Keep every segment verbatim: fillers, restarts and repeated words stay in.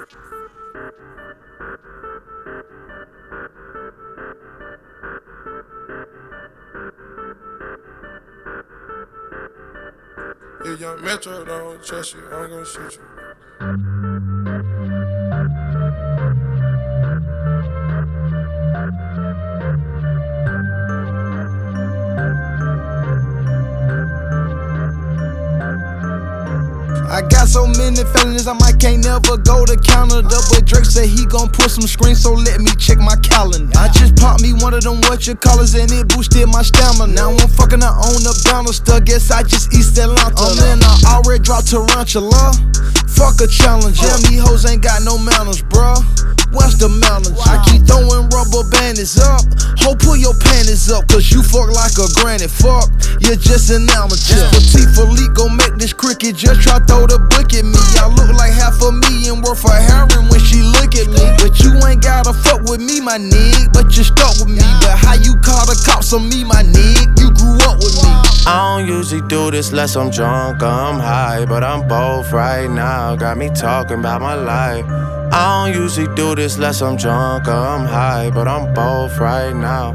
If young Metro don't trust you, I'm gonna shoot you. I got so many felonies, I might can't never go to Canada. But Drake said he gon' put some screens, so let me check my calendar. I just popped me one of them what you callers and it boosted my stamina. Now I'm fucking I own the Bannister, guess I just East Atlanta. Oh man, I already dropped Tarantula. Fuck a challenge, yeah, these hoes ain't got no manners, bruh. What's the mountains? I keep throwing rubber bandits up. Ho, pull your panties up, cause you fuck like a granny. Fuck, you're just an amateur. Petit Philippe gon' make this cricket just try throw the book at me. I look like half a million worth of heroin when she look at me. But you ain't gotta fuck with me, my nigga. But you stuck with me. But how you call the cops on me, my nigga? You grew up with me. I don't usually do this unless I'm drunk or I'm high, but I'm both right now. Got me talking about my life. I don't usually do this unless I'm drunk or I'm high, but I'm both right now.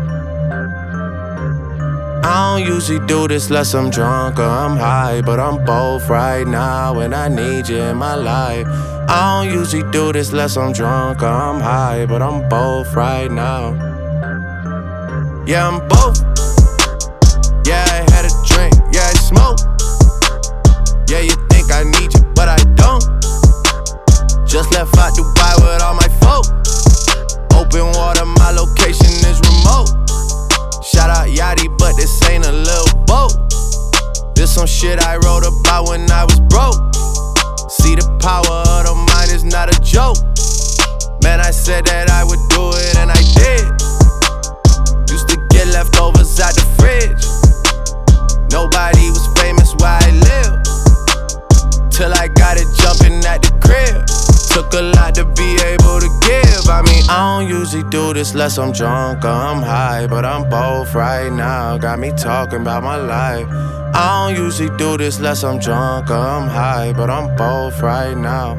I don't usually do this unless I'm drunk or I'm high, but I'm both right now, and I need you in my life. I don't usually do this unless I'm drunk or I'm high, but I'm both right now. Yeah, I'm both. Yeah, I had a drink, yeah, I smoke. Yeah, you think I need you, but I don't. Just left out Dubai with all my folk. Open water, my location is remote. Shout out Yachty, but this ain't a little boat. This some shit I wrote about when I was broke. See, the power of the mind is not a joke. Man, I said that I would do it and I did. Used to get leftovers out the fridge. Nobody was famous where I live, till I got it jumping at the crib. Took a lot to be able to give. I mean, I don't usually do this unless I'm drunk or I'm high, but I'm both right now. Got me talking about my life. I don't usually do this unless I'm drunk or I'm high, but I'm both right now.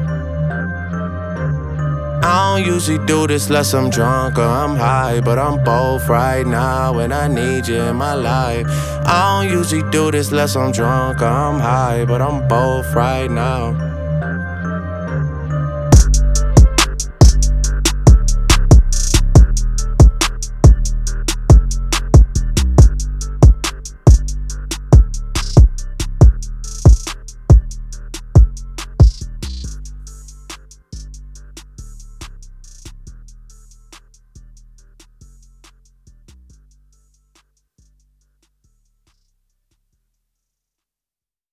I don't usually do this unless I'm drunk or I'm high, but I'm both right now, and I need you in my life. I don't usually do this unless I'm drunk or I'm high, but I'm both right now.